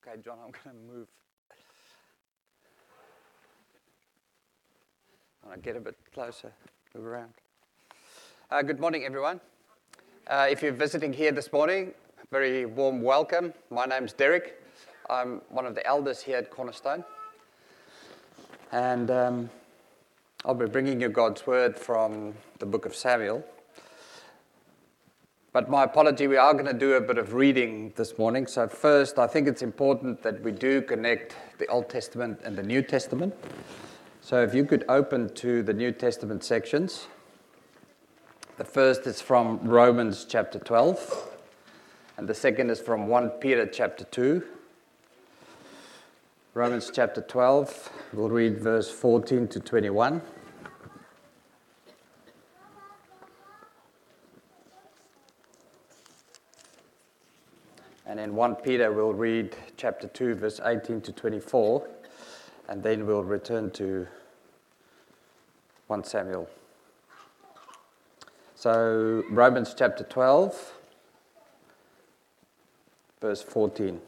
Okay, John, I'm going to move. I want to get a bit closer, move around. Good morning, everyone. If you're visiting here this morning, very warm welcome. My name's Derek. I'm one of the elders here at Cornerstone. And I'll be bringing you God's word from the book of Samuel. But my apology, we are going to do a bit of reading this morning. So first, I think it's important that we do connect the Old Testament and the New Testament. So if you could open to the New Testament sections. The first is from Romans chapter 12. And the second is from 1 Peter chapter 2. Romans chapter 12, we'll read verse 14 to 21. And in 1 Peter, we'll read chapter 2, verse 18 to 24, and then we'll return to 1 Samuel. So, Romans chapter 12, verse 14.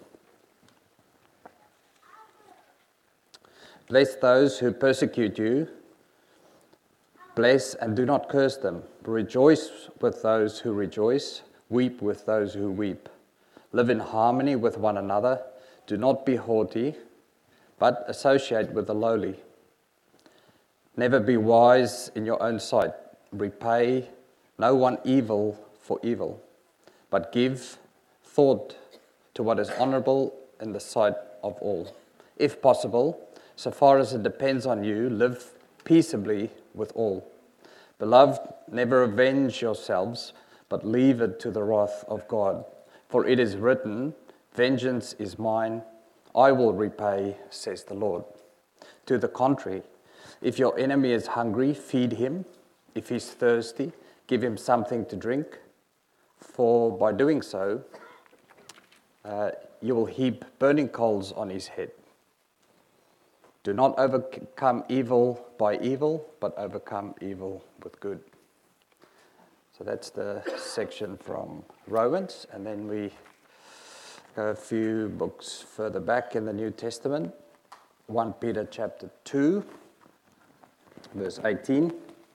Bless those who persecute you. Bless and do not curse them. Rejoice with those who rejoice. Weep with those who weep. Live in harmony with one another. Do not be haughty, but associate with the lowly. Never be wise in your own sight. Repay no one evil for evil, but give thought to what is honorable in the sight of all. If possible, so far as it depends on you, live peaceably with all. Beloved, never avenge yourselves, but leave it to the wrath of God. For it is written, vengeance is mine, I will repay, says the Lord. To the contrary, if your enemy is hungry, feed him. If he's thirsty, give him something to drink. For by doing so, you will heap burning coals on his head. Do not overcome evil by evil, but overcome evil with good. So that's the section from Romans, and then we go a few books further back in the New Testament. 1 Peter chapter 2, verse 18.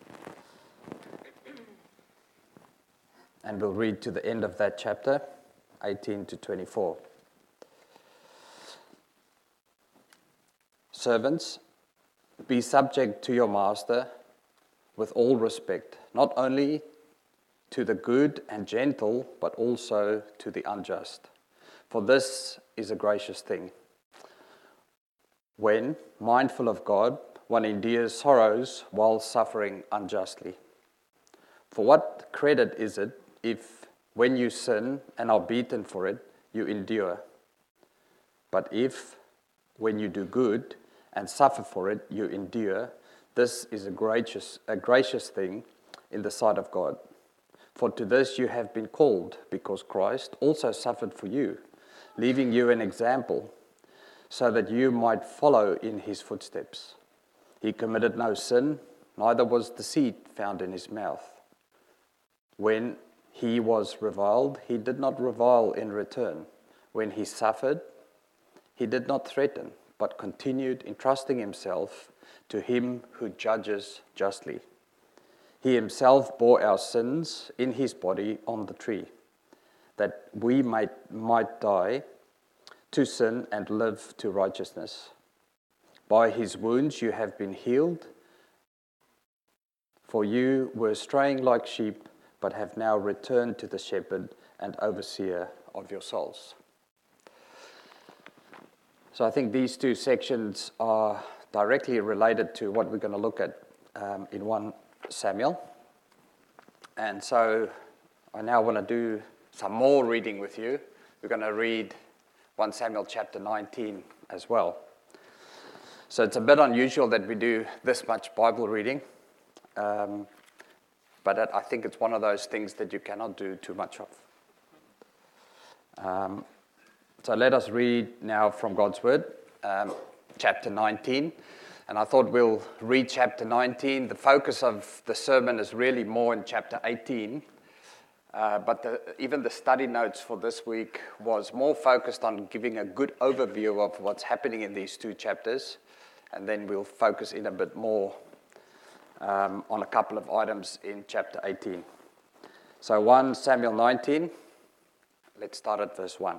And we'll read to the end of that chapter, 18 to 24. Servants, be subject to your master with all respect, not only to the good and gentle, but also to the unjust. For this is a gracious thing. When, mindful of God, one endures sorrows while suffering unjustly. For what credit is it if, when you sin and are beaten for it, you endure? But if, when you do good and suffer for it, you endure, this is a gracious thing in the sight of God. For to this you have been called, because Christ also suffered for you, leaving you an example, so that you might follow in his footsteps. He committed no sin, neither was deceit found in his mouth. When he was reviled, he did not revile in return. When he suffered, he did not threaten, but continued entrusting himself to him who judges justly. He himself bore our sins in his body on the tree, that we might die to sin and live to righteousness. By his wounds you have been healed, for you were straying like sheep, but have now returned to the shepherd and overseer of your souls. So I think these two sections are directly related to what we're going to look at in 1 Samuel. And so I now want to do some more reading with you. We're going to read 1 Samuel chapter 19 as well. So it's a bit unusual that we do this much Bible reading, but I think it's one of those things that you cannot do too much of. So let us read now from God's Word, chapter 19. And I thought we'll read chapter 19. The focus of the sermon is really more in chapter 18. But even the study notes for this week was more focused on giving a good overview of what's happening in these two chapters. And then we'll focus in a bit more on a couple of items in chapter 18. So 1 Samuel 19, let's start at verse 1.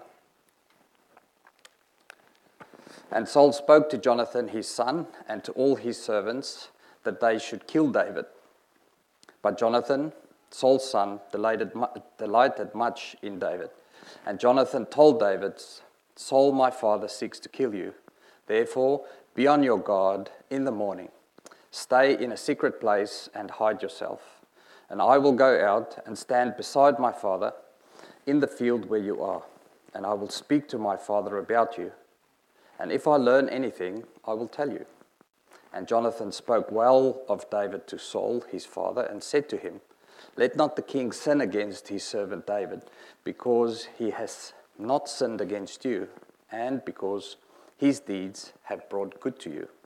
And Saul spoke to Jonathan his son and to all his servants that they should kill David. But Jonathan, Saul's son, delighted much in David. And Jonathan told David, Saul my father seeks to kill you. Therefore, be on your guard in the morning. Stay in a secret place and hide yourself. And I will go out and stand beside my father in the field where you are. And I will speak to my father about you. And if I learn anything, I will tell you. And Jonathan spoke well of David to Saul, his father, and said to him, let not the king sin against his servant David, because he has not sinned against you, and because his deeds have brought good to you.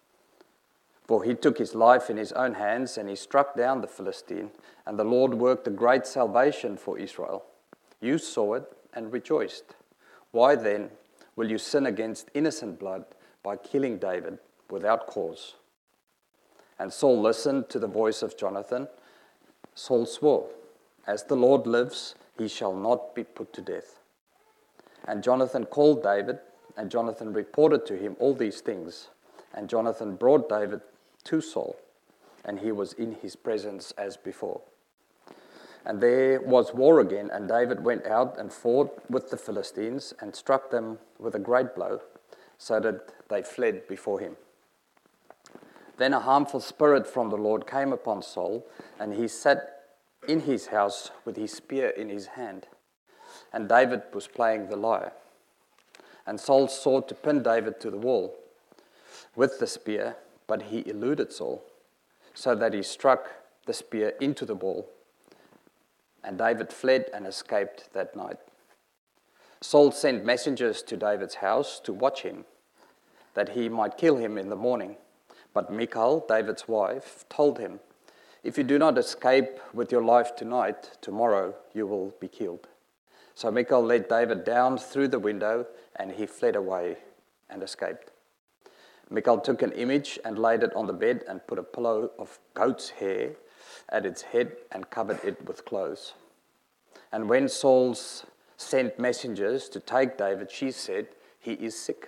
For he took his life in his own hands, and he struck down the Philistine, and the Lord worked a great salvation for Israel. You saw it and rejoiced. Why then will you sin against innocent blood by killing David without cause? And Saul listened to the voice of Jonathan. Saul swore, as the Lord lives, he shall not be put to death. And Jonathan called David, and Jonathan reported to him all these things. And Jonathan brought David to Saul, and he was in his presence as before. And there was war again, and David went out and fought with the Philistines and struck them with a great blow, so that they fled before him. Then a harmful spirit from the Lord came upon Saul, and he sat in his house with his spear in his hand. And David was playing the lyre. And Saul sought to pin David to the wall with the spear, but he eluded Saul, so that he struck the spear into the wall. And David fled and escaped that night. Saul sent messengers to David's house to watch him, that he might kill him in the morning. But Michal, David's wife, told him, if you do not escape with your life tonight, tomorrow you will be killed. So Michal led David down through the window, and he fled away and escaped. Michal took an image and laid it on the bed and put a pillow of goat's hair at its head and covered it with clothes. And when Saul sent messengers to take David, she said, he is sick.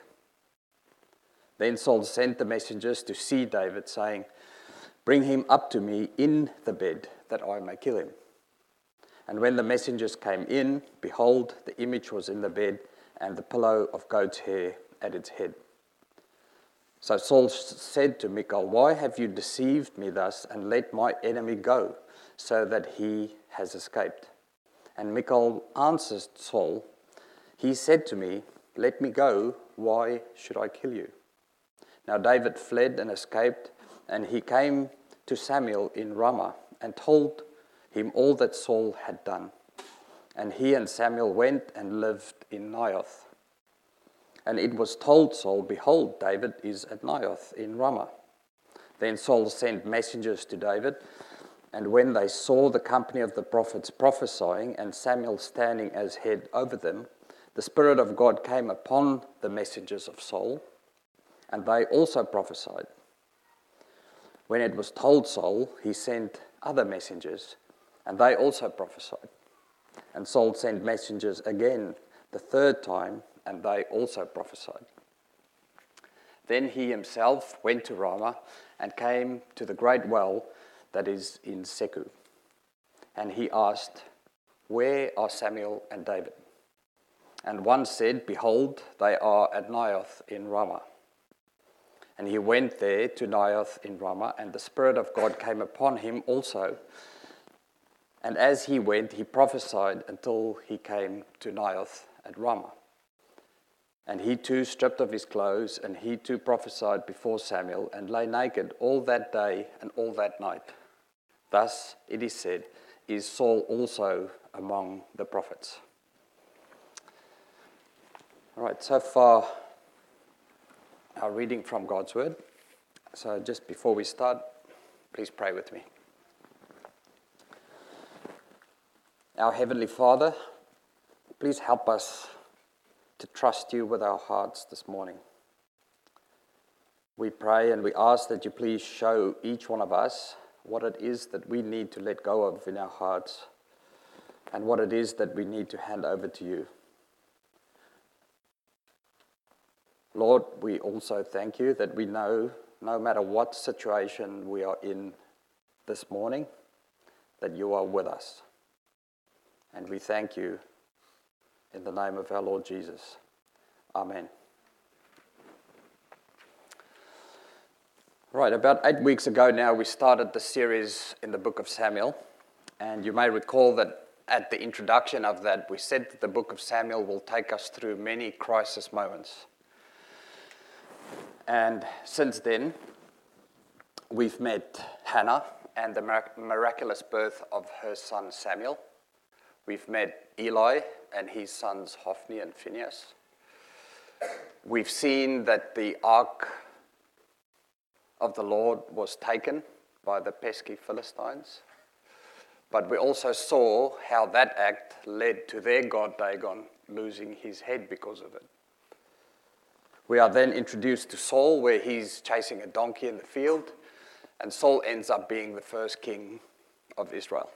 Then Saul sent the messengers to see David, saying, bring him up to me in the bed, that I may kill him. And when the messengers came in, behold, the image was in the bed, and the pillow of goat's hair at its head. So Saul said to Michal, why have you deceived me thus, and let my enemy go, so that he has escaped? And Michal answered Saul, he said to me, let me go, why should I kill you? Now David fled and escaped, and he came to Samuel in Ramah, and told him all that Saul had done. And he and Samuel went and lived in Naioth. And it was told Saul, behold, David is at Naioth in Ramah. Then Saul sent messengers to David, and when they saw the company of the prophets prophesying, and Samuel standing as head over them, the Spirit of God came upon the messengers of Saul, and they also prophesied. When it was told Saul, he sent other messengers, and they also prophesied. And Saul sent messengers again the third time, and they also prophesied. Then he himself went to Ramah and came to the great well that is in Seku. And he asked, where are Samuel and David? And one said, behold, they are at Naioth in Ramah. And he went there to Naioth in Ramah, and the Spirit of God came upon him also. And as he went, he prophesied until he came to Naioth at Ramah. And he too stripped of his clothes, and he too prophesied before Samuel, and lay naked all that day and all that night. Thus, it is said, is Saul also among the prophets. All right, so far, our reading from God's Word. So just before we start, please pray with me. Our Heavenly Father, please help us to trust you with our hearts this morning. We pray and we ask that you please show each one of us what it is that we need to let go of in our hearts and what it is that we need to hand over to you. Lord, we also thank you that we know no matter what situation we are in this morning, that you are with us. And we thank you in the name of our Lord Jesus. Amen. Right, about 8 weeks ago now, we started the series in the book of Samuel. And you may recall that at the introduction of that, we said that the book of Samuel will take us through many crisis moments. And since then, we've met Hannah and the miraculous birth of her son Samuel. We've met Eli and his sons Hophni and Phinehas. We've seen that the ark of the Lord was taken by the pesky Philistines. But we also saw how that act led to their god Dagon losing his head because of it. We are then introduced to Saul, where he's chasing a donkey in the field, and Saul ends up being the first king of Israel.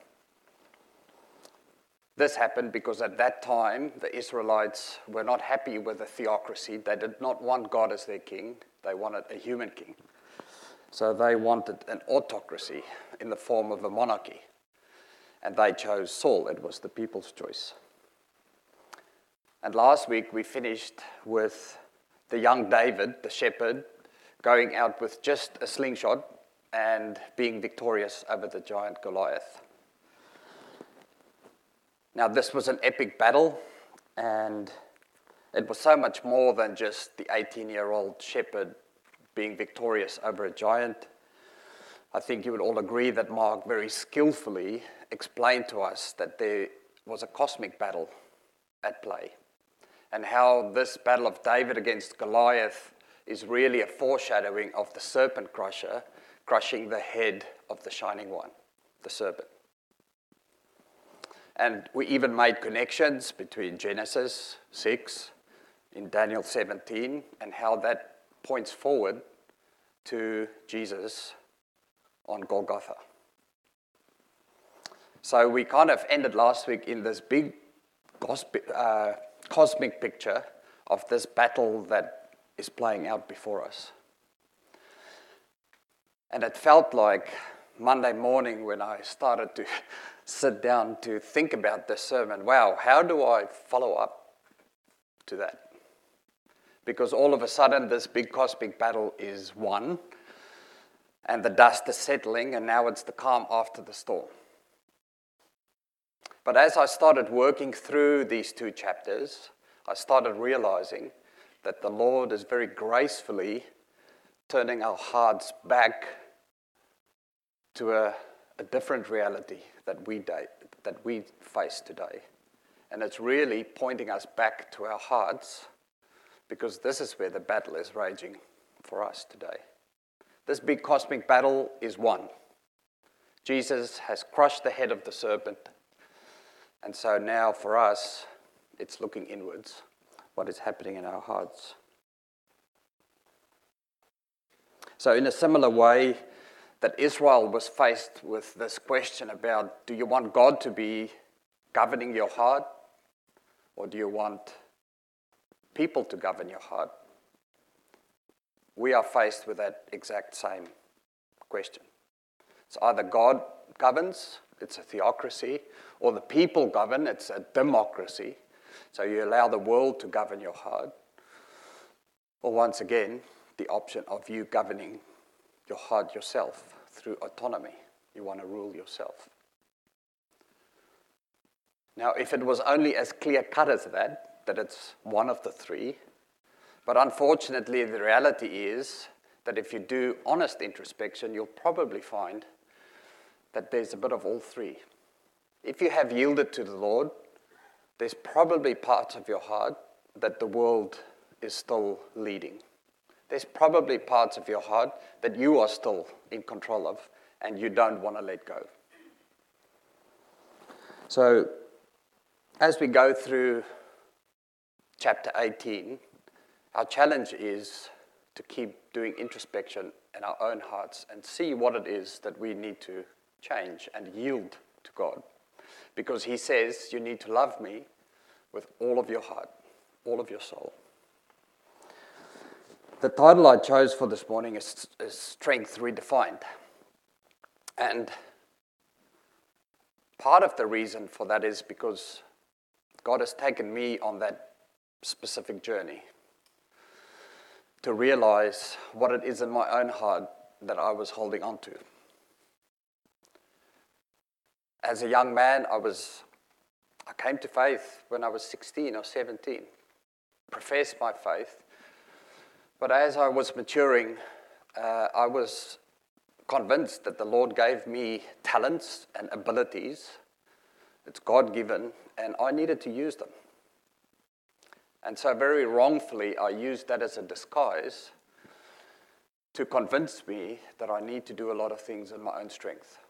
This happened because at that time, the Israelites were not happy with the theocracy. They did not want God as their king. They wanted a human king. So they wanted an autocracy in the form of a monarchy. And they chose Saul. It was the people's choice. And last week we finished with the young David, the shepherd, going out with just a slingshot and being victorious over the giant Goliath. Now this was an epic battle, and it was so much more than just the 18-year-old shepherd being victorious over a giant. I think you would all agree that Mark very skillfully explained to us that there was a cosmic battle at play, and how this battle of David against Goliath is really a foreshadowing of the serpent crusher crushing the head of the shining one, the serpent. And we even made connections between Genesis 6 in Daniel 17 and how that points forward to Jesus on Golgotha. So we kind of ended last week in this big cosmic picture of this battle that is playing out before us. And it felt like Monday morning when I started to sit down to think about this sermon, wow, how do I follow up to that? Because all of a sudden this big cosmic battle is won, and the dust is settling, and now it's the calm after the storm. But as I started working through these two chapters, I started realizing that the Lord is very gracefully turning our hearts back to a different reality that we face today. And it's really pointing us back to our hearts, because this is where the battle is raging for us today. This big cosmic battle is won. Jesus has crushed the head of the serpent. And so now for us, it's looking inwards, what is happening in our hearts. So in a similar way that Israel was faced with this question about, do you want God to be governing your heart, or do you want people to govern your heart? We are faced with that exact same question. It's either God governs, it's a theocracy, or the people govern, it's a democracy. So you allow the world to govern your heart. Or once again, the option of you governing your heart yourself through autonomy. You want to rule yourself. Now, if it was only as clear-cut as that it's one of the three, but unfortunately the reality is that if you do honest introspection, you'll probably find that there's a bit of all three. If you have yielded to the Lord, there's probably parts of your heart that the world is still leading. There's probably parts of your heart that you are still in control of and you don't want to let go. So As we go through chapter 18, our challenge is to keep doing introspection in our own hearts and see what it is that we need to change and yield to God. Because he says you need to love me with all of your heart, all of your soul. The title I chose for this morning is Strength Redefined. And part of the reason for that is because God has taken me on that specific journey to realize what it is in my own heart that I was holding on to. As a young man, I came to faith when I was 16 or 17, professed my faith. But as I was maturing, I was convinced that the Lord gave me talents and abilities. It's God-given, and I needed to use them. And so very wrongfully, I used that as a disguise to convince me that I need to do a lot of things in my own strength.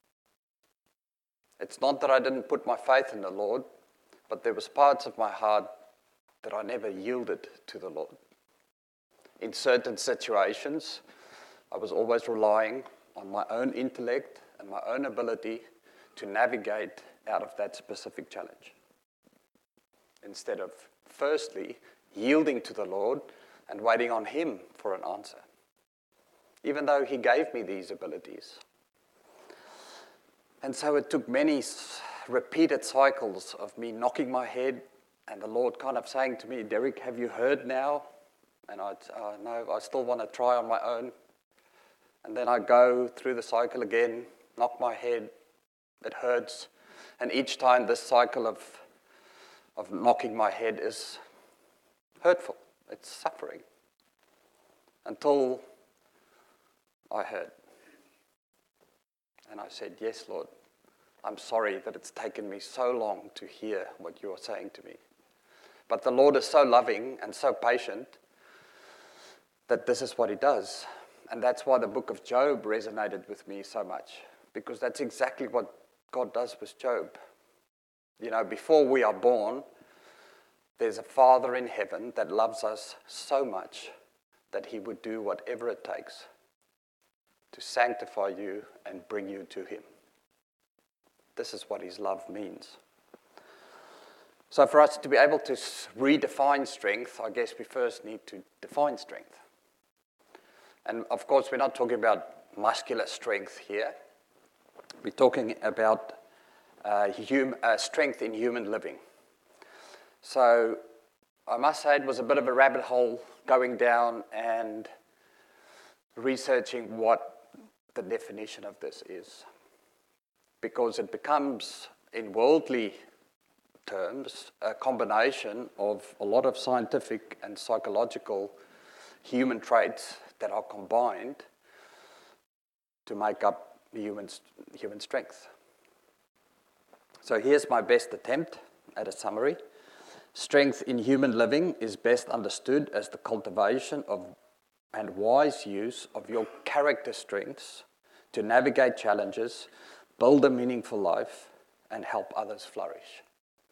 It's not that I didn't put my faith in the Lord, but there was parts of my heart that I never yielded to the Lord. In certain situations, I was always relying on my own intellect and my own ability to navigate out of that specific challenge, instead of firstly yielding to the Lord and waiting on him for an answer, even though he gave me these abilities. And so it took many repeated cycles of me knocking my head and the Lord kind of saying to me, Derek, have you heard now? And I'd, no, I still want to try on my own. And then I go through the cycle again, knock my head, it hurts. And each time this cycle of knocking my head is hurtful. It's suffering. Until I heard. And I said, yes, Lord, I'm sorry that it's taken me so long to hear what you are saying to me. But the Lord is so loving and so patient that this is what he does. And that's why the book of Job resonated with me so much, because that's exactly what God does with Job. You know, before we are born, there's a Father in heaven that loves us so much that he would do whatever it takes to sanctify you and bring you to him. This is what his love means. So for us to be able to redefine strength, I guess we first need to define strength. And of course, we're not talking about muscular strength here. We're talking about strength in human living. So I must say it was a bit of a rabbit hole going down and researching what the definition of this is. Because it becomes, in worldly terms, a combination of a lot of scientific and psychological human traits that are combined to make up human strength. So here's my best attempt at a summary. Strength in human living is best understood as the cultivation of and wise use of your character strengths to navigate challenges, build a meaningful life, and help others flourish.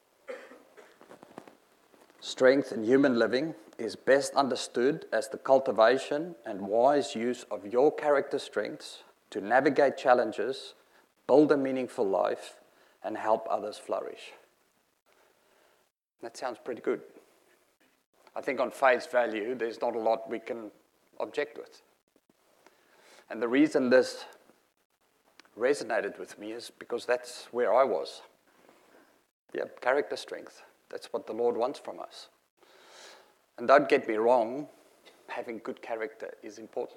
Strength in human living is best understood as the cultivation and wise use of your character strengths to navigate challenges, build a meaningful life, and help others flourish. That sounds pretty good. I think on face value, there's not a lot we can object with. And the reason this resonated with me is because that's where I was. Yeah, character strength. That's what the Lord wants from us. And don't get me wrong, having good character is important.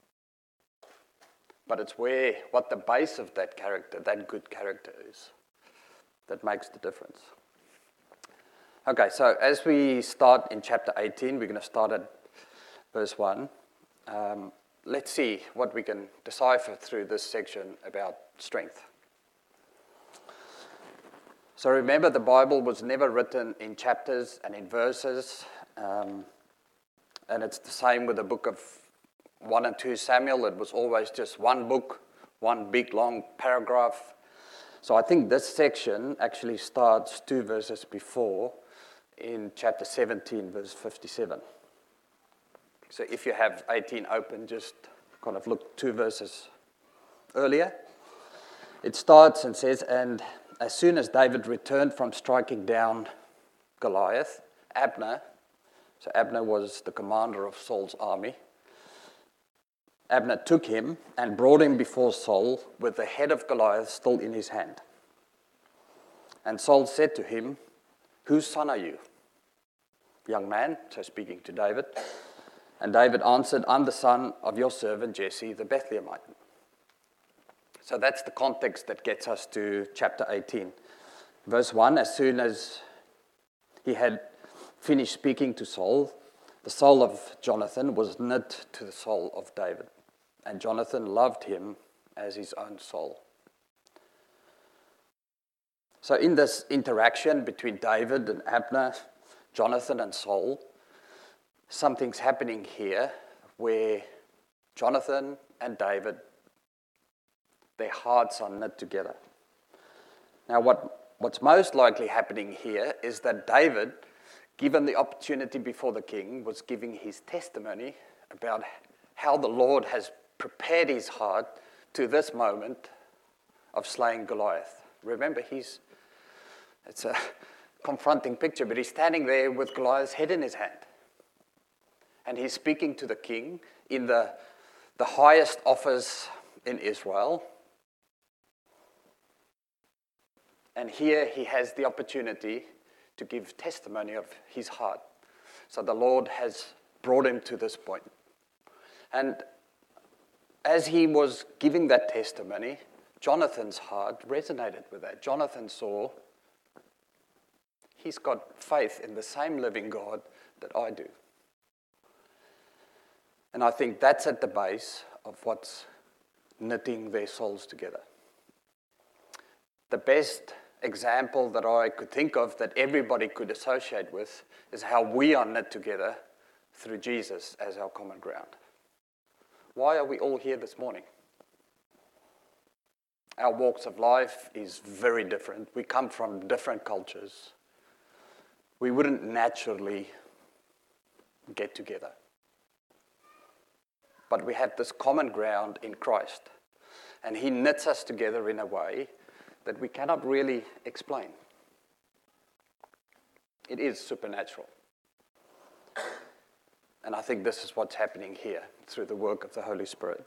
But it's what the base of that character, that good character is, that makes the difference. Okay, so as we start in chapter 18, we're going to start at verse 1. Let's see what we can decipher through this section about strength. So remember, the Bible was never written in chapters and in verses, and it's the same with the book of 1 and 2 Samuel. It was always just one book, one big long paragraph. So I think this section actually starts 2 verses before in chapter 17, verse 57. So if you have 18 open, just kind of look 2 verses earlier. It starts and says, "And as soon as David returned from striking down Goliath, Abner," so Abner was the commander of Saul's army, "Abner took him and brought him before Saul with the head of Goliath still in his hand. And Saul said to him, 'Whose son are you, young man?'" So speaking to David. And David answered, "I'm the son of your servant Jesse the Bethlehemite." So that's the context that gets us to chapter 18. Verse 1, as soon as he had finished speaking to Saul, the soul of Jonathan was knit to the soul of David, and Jonathan loved him as his own soul. So in this interaction between David and Abner, Jonathan and Saul, something's happening here where Jonathan and David, their hearts are knit together. Now what's most likely happening here is that David, given the opportunity before the king, was giving his testimony about how the Lord has prepared his heart to this moment of slaying Goliath. Remember, it's a confronting picture, but he's standing there with Goliath's head in his hand. And he's speaking to the king in the highest office in Israel. And here he has the opportunity to give testimony of his heart. So the Lord has brought him to this point. And as he was giving that testimony, Jonathan's heart resonated with that. Jonathan saw he's got faith in the same living God that I do. And I think that's at the base of what's knitting their souls together. The best example that I could think of that everybody could associate with is how we are knit together through Jesus as our common ground. Why are we all here this morning? Our walks of life is very different. We come from different cultures. We wouldn't naturally get together. But we have this common ground in Christ. And he knits us together in a way that we cannot really explain. It is supernatural. And I think this is what's happening here through the work of the Holy Spirit.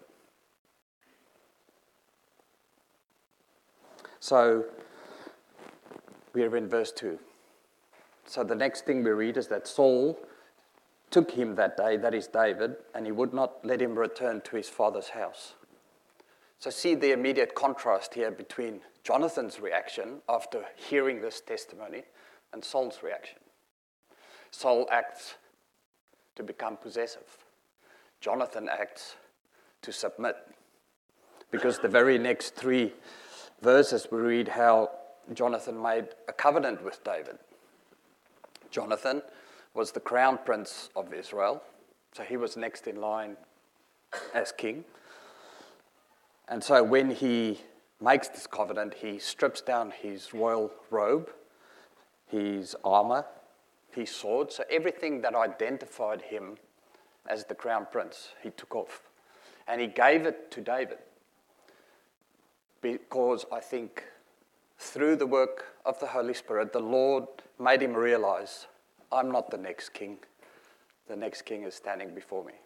So, we are in verse 2. So the next thing we read is that Saul took him that day, that is David, and he would not let him return to his father's house. So see the immediate contrast here between Jonathan's reaction after hearing this testimony and Saul's reaction. Saul acts to become possessive. Jonathan acts to submit. Because the very next 3 verses we read how Jonathan made a covenant with David. Jonathan was the crown prince of Israel, so he was next in line as king. And so when he makes this covenant, he strips down his royal robe, his armor, his sword, so everything that identified him as the crown prince, he took off. And he gave it to David because I think through the work of the Holy Spirit, the Lord made him realize, I'm not the next king. The next king is standing before me.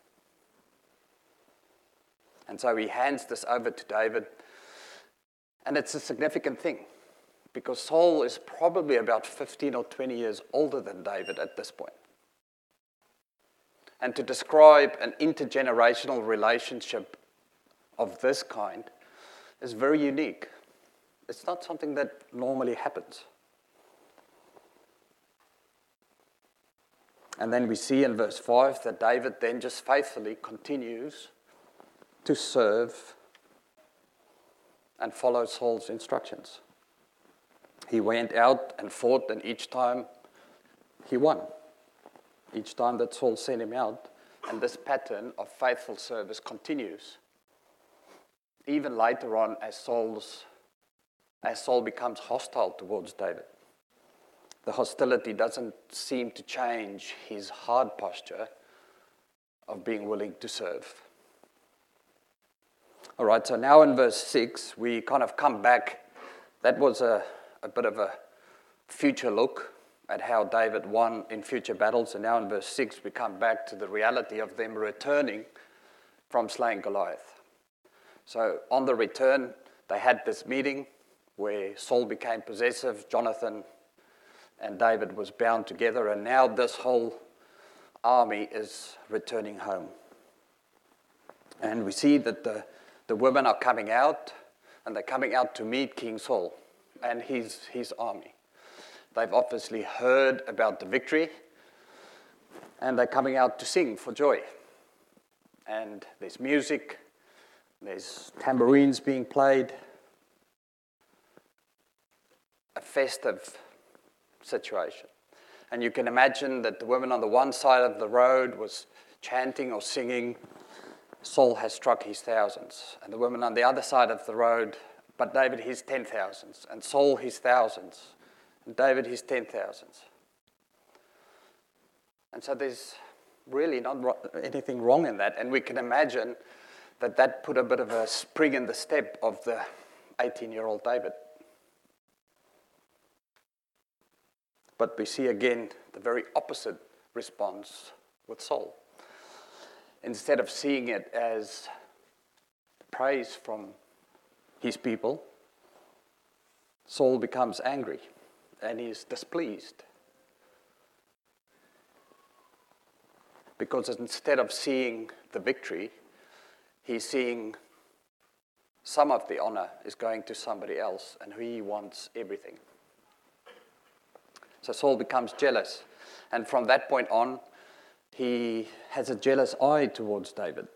And so he hands this over to David. And it's a significant thing because Saul is probably about 15 or 20 years older than David at this point. And to describe an intergenerational relationship of this kind is very unique. It's not something that normally happens. And then we see in verse 5 that David then just faithfully continues to serve and follow Saul's instructions. He went out and fought, and each time he won. Each time that Saul sent him out, and this pattern of faithful service continues. Even later on, as Saul's as Saul becomes hostile towards David. The hostility doesn't seem to change his hard posture of being willing to serve. All right, so now in verse 6, we kind of come back. That was a bit of a future look at how David won in future battles. And now in verse 6, we come back to the reality of them returning from slaying Goliath. So on the return, they had this meeting where Saul became possessive, Jonathan and David was bound together, and now this whole army is returning home. And we see that the women are coming out, and they're coming out to meet King Saul and his army. They've obviously heard about the victory, and they're coming out to sing for joy. And there's music, there's tambourines being played, a festive situation. And you can imagine that the woman on the one side of the road was chanting or singing, Saul has struck his thousands. And the woman on the other side of the road, but David his 10,000s, and Saul his thousands, and David his 10,000s. And so there's really not anything wrong in that. And we can imagine that put a bit of a spring in the step of the 18-year-old David. But we see again the very opposite response with Saul. Instead of seeing it as praise from his people, Saul becomes angry and he is displeased. Because instead of seeing the victory, he's seeing some of the honor is going to somebody else and he wants everything. So Saul becomes jealous. And from that point on, he has a jealous eye towards David.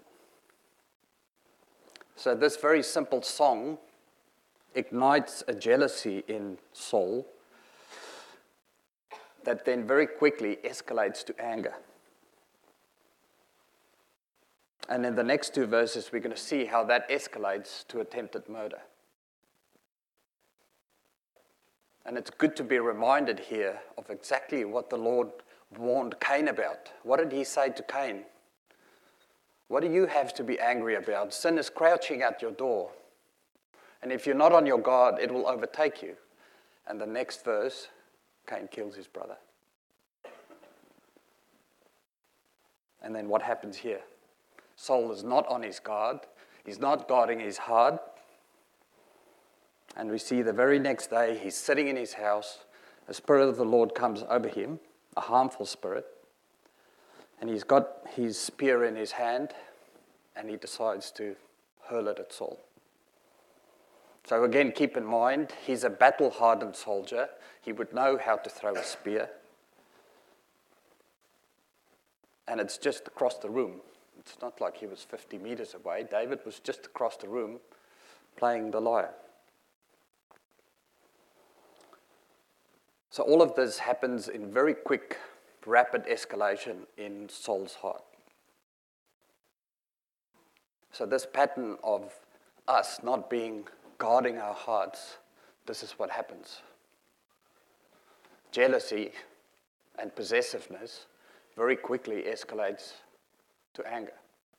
So this very simple song ignites a jealousy in Saul that then very quickly escalates to anger. And in the next two verses, we're going to see how that escalates to attempted murder. And it's good to be reminded here of exactly what the Lord warned Cain about. What did he say to Cain? What do you have to be angry about? Sin is crouching at your door. And if you're not on your guard, it will overtake you. And the next verse, Cain kills his brother. And then what happens here? Saul is not on his guard. He's not guarding his heart. And we see the very next day, he's sitting in his house. The Spirit of the Lord comes over him, a harmful spirit. And he's got his spear in his hand, and he decides to hurl it at Saul. So again, keep in mind, he's a battle-hardened soldier. He would know how to throw a spear. And it's just across the room. It's not like he was 50 meters away. David was just across the room playing the lyre. So all of this happens in very quick, rapid escalation in Saul's heart. So this pattern of us not guarding our hearts, this is what happens. Jealousy and possessiveness very quickly escalates to anger.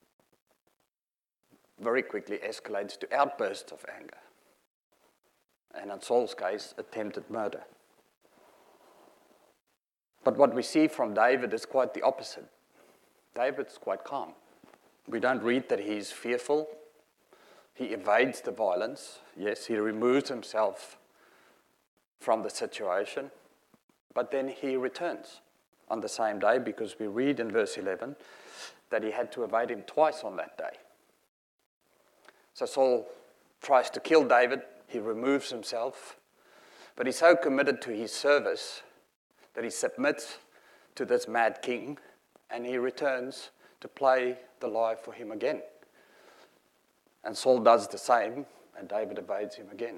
Very quickly escalates to outbursts of anger. And in Saul's case, attempted murder. But what we see from David is quite the opposite. David's quite calm. We don't read that he's fearful. He evades the violence. Yes, he removes himself from the situation. But then he returns on the same day, because we read in verse 11 that he had to evade him twice on that day. So Saul tries to kill David. He removes himself. But he's so committed to his service that he submits to this mad king, and he returns to play the lie for him again. And Saul does the same, and David evades him again.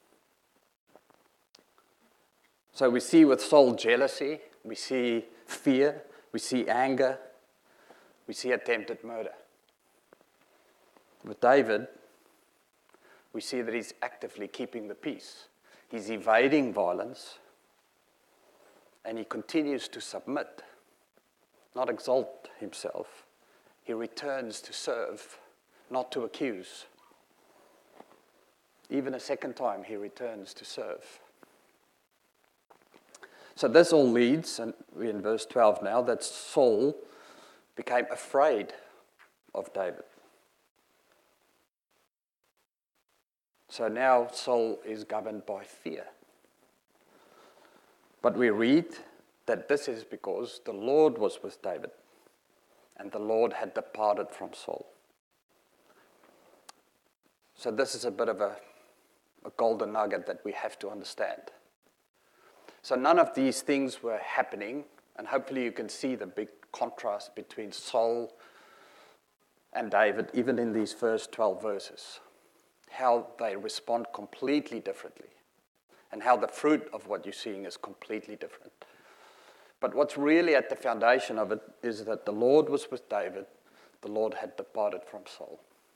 So we see with Saul jealousy, we see fear, we see anger, we see attempted murder. With David, we see that he's actively keeping the peace. He's evading violence, and he continues to submit, not exalt himself. He returns to serve, not to accuse. Even a second time, he returns to serve. So this all leads, and we're in verse 12 now, that Saul became afraid of David. So now Saul is governed by fear. But we read that this is because the Lord was with David, and the Lord had departed from Saul. So this is a bit of a golden nugget that we have to understand. So none of these things were happening, and hopefully you can see the big contrast between Saul and David, even in these first 12 verses, how they respond completely differently, and how the fruit of what you're seeing is completely different. But what's really at the foundation of it is that the Lord was with David, the Lord had departed from Saul.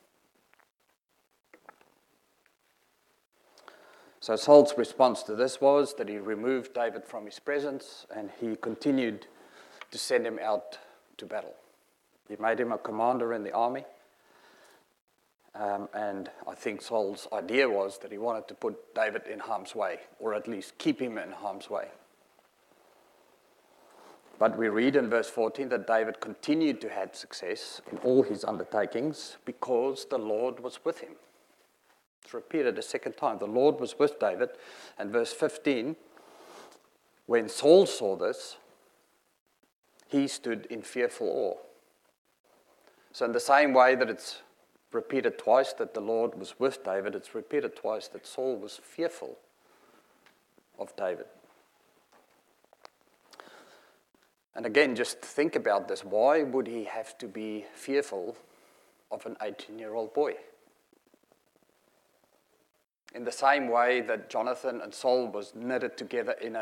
So Saul's response to this was that he removed David from his presence, and he continued to send him out to battle. He made him a commander in the army, and I think Saul's idea was that he wanted to put David in harm's way, or at least keep him in harm's way. But we read in verse 14 that David continued to have success in all his undertakings because the Lord was with him. It's repeated a second time. The Lord was with David. And verse 15, when Saul saw this, he stood in fearful awe. So in the same way that it's repeated twice that the Lord was with David, it's repeated twice that Saul was fearful of David. And again, just think about this. Why would he have to be fearful of an 18-year-old boy? In the same way that Jonathan and Saul was knitted together in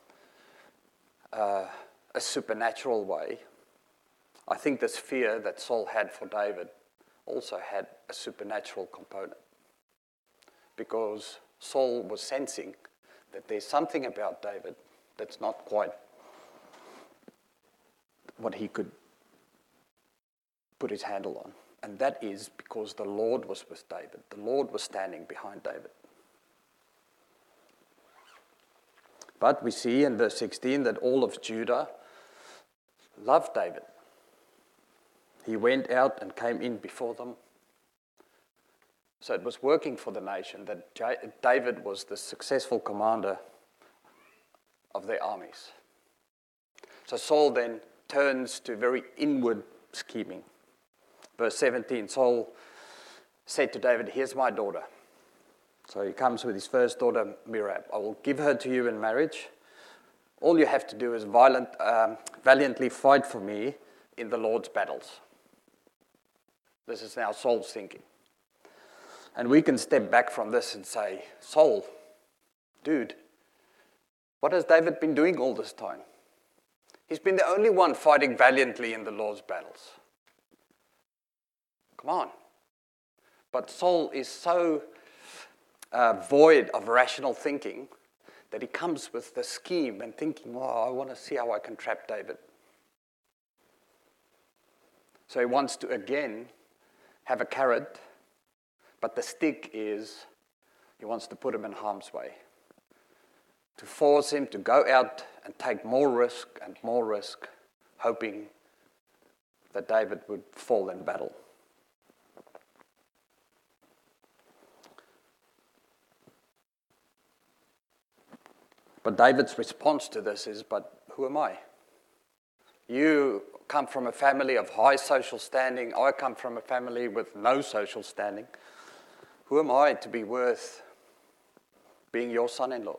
a supernatural way, I think this fear that Saul had for David also had a supernatural component. Because Saul was sensing that there's something about David that's not quite what he could put his handle on. And that is because the Lord was with David. The Lord was standing behind David. But we see in verse 16 that all of Judah loved David. He went out and came in before them. So it was working for the nation that David was the successful commander of their armies. So Saul then turns to very inward scheming. Verse 17, Saul said to David, "Here's my daughter." So he comes with his first daughter, Merab. "I will give her to you in marriage. All you have to do is valiantly fight for me in the Lord's battles." This is now Saul's thinking. And we can step back from this and say, Saul, dude, what has David been doing all this time? He's been the only one fighting valiantly in the Lord's battles. Come on. But Saul is so void of rational thinking that he comes with the scheme and thinking, I want to see how I can trap David. So he wants to again have a carrot, but the stick is he wants to put him in harm's way, to force him to go out and take more risk, hoping that David would fall in battle. But David's response to this is, but who am I? You come from a family of high social standing. I come from a family with no social standing. Who am I to be worth being your son-in-law?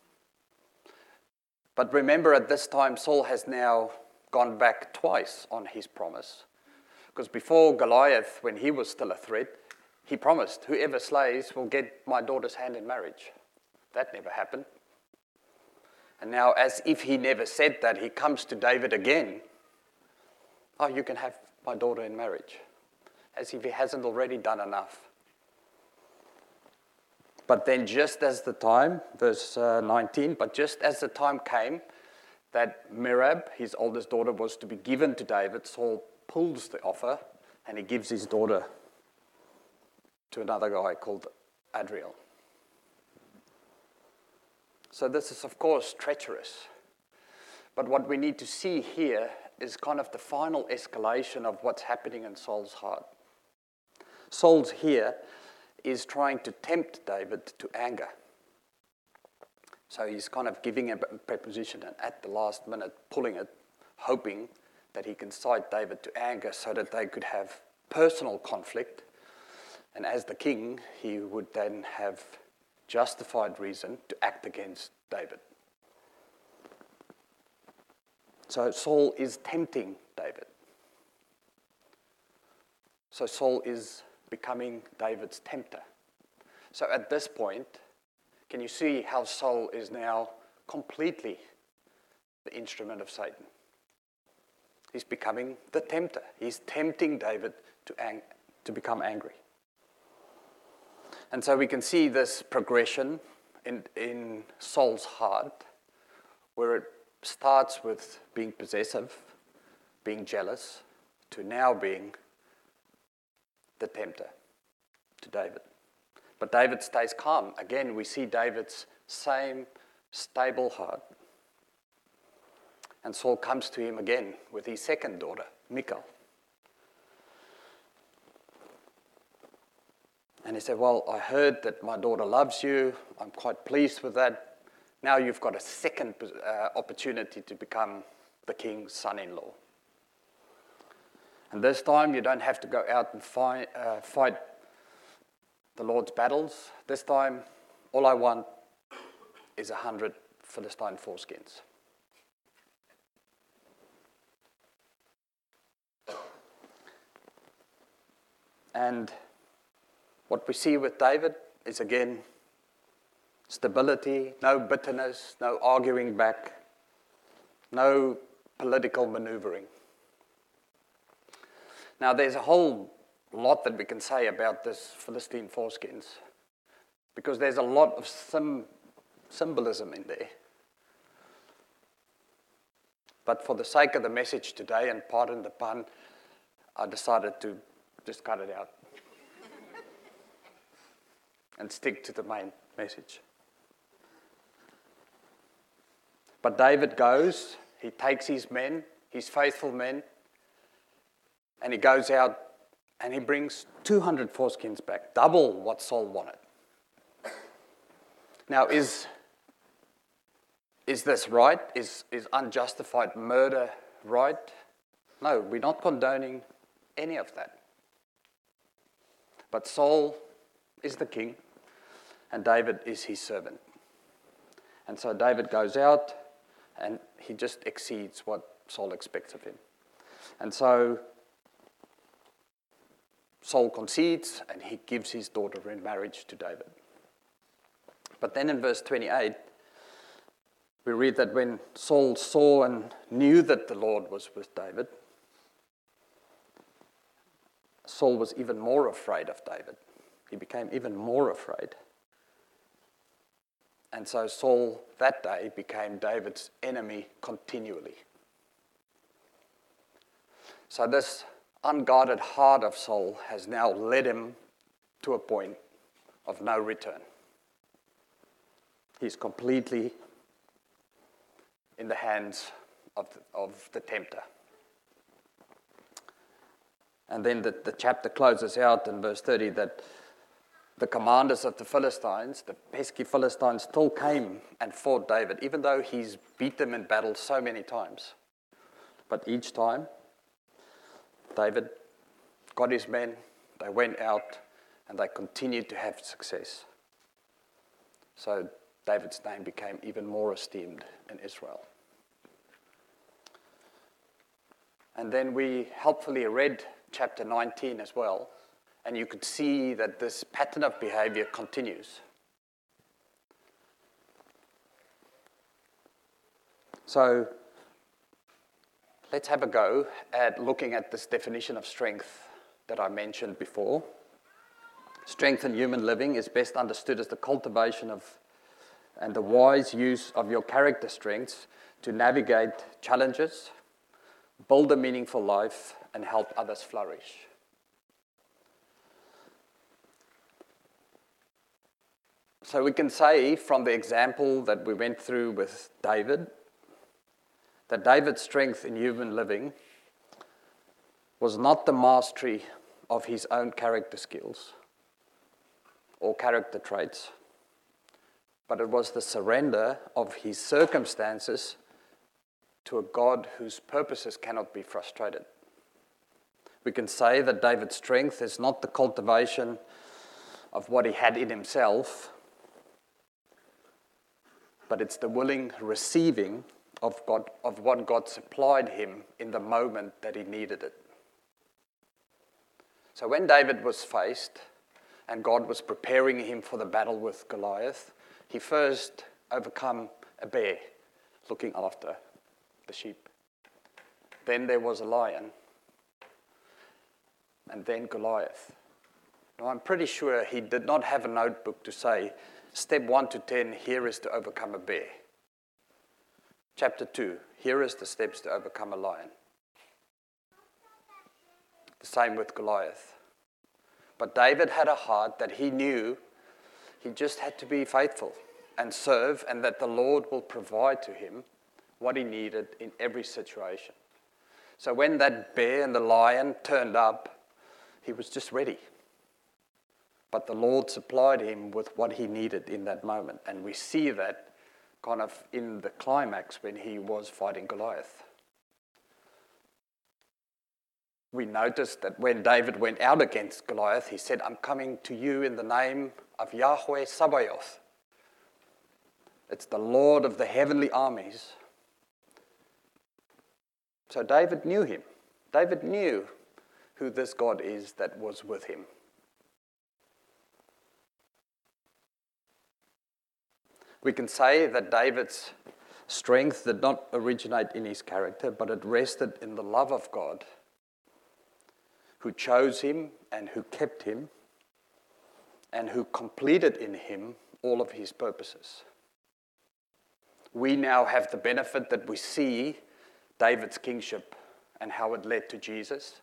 But remember, at this time, Saul has now gone back twice on his promise. Because before Goliath, when he was still a threat, he promised, whoever slays will get my daughter's hand in marriage. That never happened. And now, as if he never said that, he comes to David again. Oh, you can have my daughter in marriage. As if he hasn't already done enough. But then just as the time, verse 19, but just as the time came that Merab, his oldest daughter, was to be given to David, Saul pulls the offer and he gives his daughter to another guy called Adriel. So this is, of course, treacherous. But what we need to see here is kind of the final escalation of what's happening in Saul's heart. Saul's here is trying to tempt David to anger. So he's kind of giving him a preposition and at the last minute pulling it, hoping that he can cite David to anger so that they could have personal conflict. And as the king, he would then have justified reason to act against David. So Saul is tempting David. So Saul is becoming David's tempter. So at this point, can you see how Saul is now completely the instrument of Satan? He's becoming the tempter. He's tempting David to become angry. And so we can see this progression in Saul's heart, where it starts with being possessive, being jealous, to now being the tempter to David. But David stays calm. Again, we see David's same stable heart. And Saul comes to him again with his second daughter, Michal. And he said, well, I heard that my daughter loves you. I'm quite pleased with that. Now you've got a second opportunity to become the king's son-in-law. And this time you don't have to go out and fight the Lord's battles. This time, all I want is 100 Philistine foreskins. And what we see with David is, again, stability, no bitterness, no arguing back, no political maneuvering. Now, there's a whole lot that we can say about this Philistine foreskins, because there's a lot of symbolism in there. But for the sake of the message today, and pardon the pun, I decided to just cut it out and stick to the main message. But David goes, he takes his men, his faithful men, and he goes out and he brings 200 foreskins back, double what Saul wanted. Now, is this right? Is unjustified murder right? No, we're not condoning any of that. But Saul is the king, and David is his servant. And so David goes out, and he just exceeds what Saul expects of him. And so Saul concedes, and he gives his daughter in marriage to David. But then in verse 28, we read that when Saul saw and knew that the Lord was with David, Saul was even more afraid of David. He became even more afraid. And so Saul that day became David's enemy continually. So this unguarded heart of Saul has now led him to a point of no return. He's completely in the hands of the tempter. And then the chapter closes out in verse 30 that the commanders of the Philistines, the pesky Philistines, still came and fought David, even though he's beat them in battle so many times. But each time, David got his men, they went out, and they continued to have success. So David's name became even more esteemed in Israel. And then we helpfully read chapter 19 as well, and you could see that this pattern of behavior continues. So let's have a go at looking at this definition of strength that I mentioned before. Strength in human living is best understood as the cultivation of and the wise use of your character strengths to navigate challenges, build a meaningful life, and help others flourish. So we can say from the example that we went through with David, that David's strength in human living was not the mastery of his own character skills or character traits, but it was the surrender of his circumstances to a God whose purposes cannot be frustrated. We can say that David's strength is not the cultivation of what he had in himself, but it's the willing receiving of what God supplied him in the moment that he needed it. So when David was faced and God was preparing him for the battle with Goliath, he first overcome a bear looking after the sheep. Then there was a lion. And then Goliath. Now I'm pretty sure he did not have a notebook to say, step 1 to 10, here is to overcome a bear. Chapter 2, here is the steps to overcome a lion. The same with Goliath. But David had a heart that he knew he just had to be faithful and serve, and that the Lord will provide to him what he needed in every situation. So when that bear and the lion turned up, he was just ready. But the Lord supplied him with what he needed in that moment. And we see that kind of in the climax when he was fighting Goliath. We noticed that when David went out against Goliath, he said, I'm coming to you in the name of Yahweh Sabaoth. It's the Lord of the heavenly armies. So David knew him. David knew who this God is that was with him. We can say that David's strength did not originate in his character, but it rested in the love of God, who chose him and who kept him and who completed in him all of his purposes. We now have the benefit that we see David's kingship and how it led to Jesus.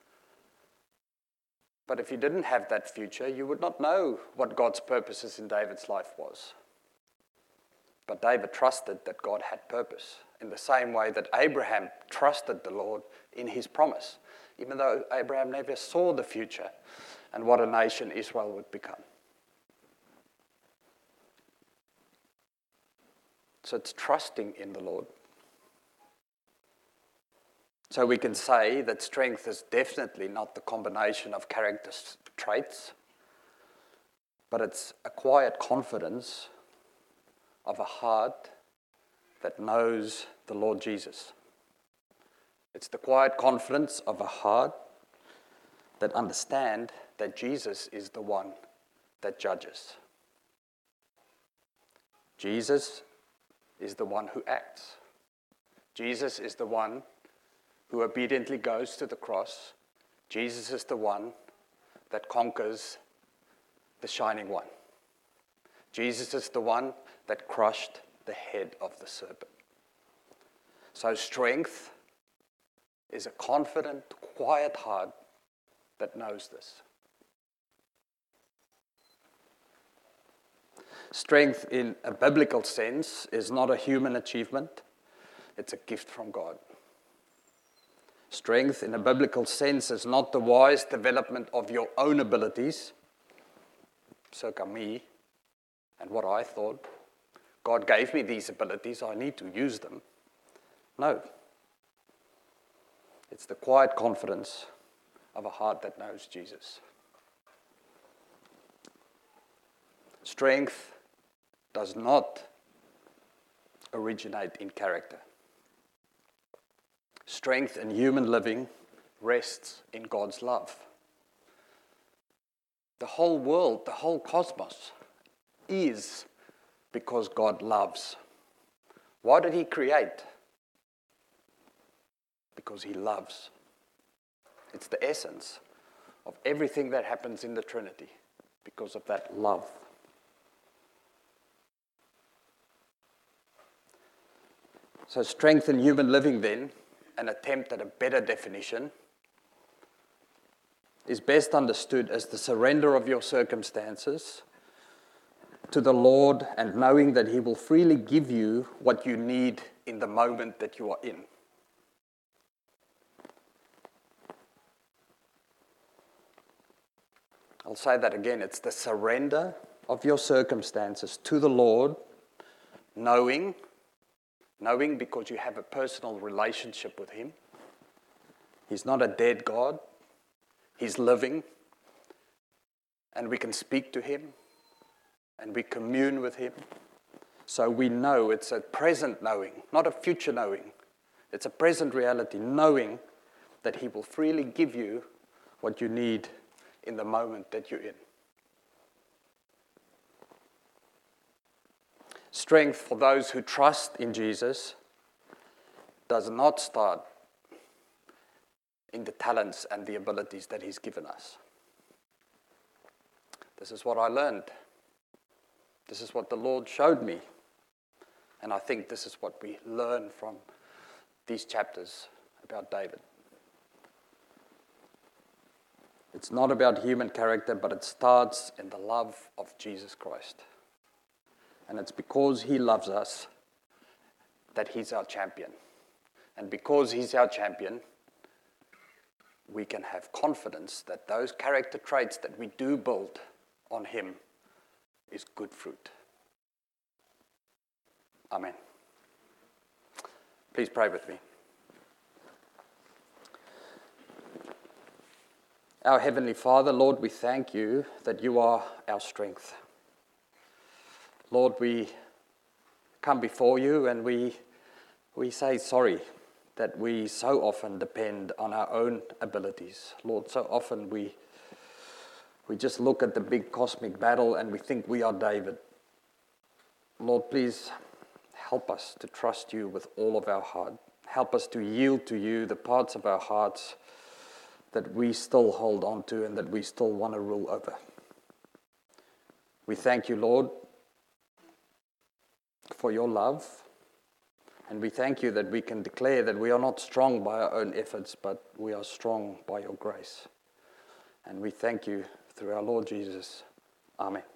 But if you didn't have that future, you would not know what God's purposes in David's life was. But David trusted that God had purpose in the same way that Abraham trusted the Lord in his promise, even though Abraham never saw the future and what a nation Israel would become. So it's trusting in the Lord. So we can say that strength is definitely not the combination of character traits, but it's a quiet confidence of a heart that knows the Lord Jesus. It's the quiet confidence of a heart that understands that Jesus is the one that judges. Jesus is the one who acts. Jesus is the one who obediently goes to the cross. Jesus is the one that conquers the shining one. Jesus is the one that crushed the head of the serpent. So strength is a confident, quiet heart that knows this. Strength in a biblical sense is not a human achievement, it's a gift from God. Strength in a biblical sense is not the wise development of your own abilities, circa me and what I thought. God gave me these abilities, I need to use them. No. It's the quiet confidence of a heart that knows Jesus. Strength does not originate in character. Strength in human living rests in God's love. The whole world, the whole cosmos is because God loves. Why did He create? Because He loves. It's the essence of everything that happens in the Trinity. because of that love. So strength in human living then, an attempt at a better definition, is best understood as the surrender of your circumstances to the Lord and knowing that He will freely give you what you need in the moment that you are in. I'll say that again. It's the surrender of your circumstances to the Lord, knowing because you have a personal relationship with Him. He's not a dead God. He's living. And we can speak to Him. And we commune with Him. So we know it's a present knowing, not a future knowing. It's a present reality, knowing that He will freely give you what you need in the moment that you're in. Strength for those who trust in Jesus does not start in the talents and the abilities that He's given us. This is what I learned. This is what the Lord showed me. And I think this is what we learn from these chapters about David. It's not about human character, but it starts in the love of Jesus Christ. And it's because He loves us that He's our champion. And because He's our champion, we can have confidence that those character traits that we do build on Him is good fruit. Amen. Please pray with me. Our Heavenly Father, Lord, we thank You that You are our strength. Lord, we come before You and we say sorry that we so often depend on our own abilities. Lord, so often we just look at the big cosmic battle and we think we are David. Lord, please help us to trust You with all of our heart. Help us to yield to You the parts of our hearts that we still hold on to and that we still want to rule over. We thank You, Lord, for Your love. And we thank You that we can declare that we are not strong by our own efforts, but we are strong by Your grace. And we thank You through our Lord Jesus. Amen.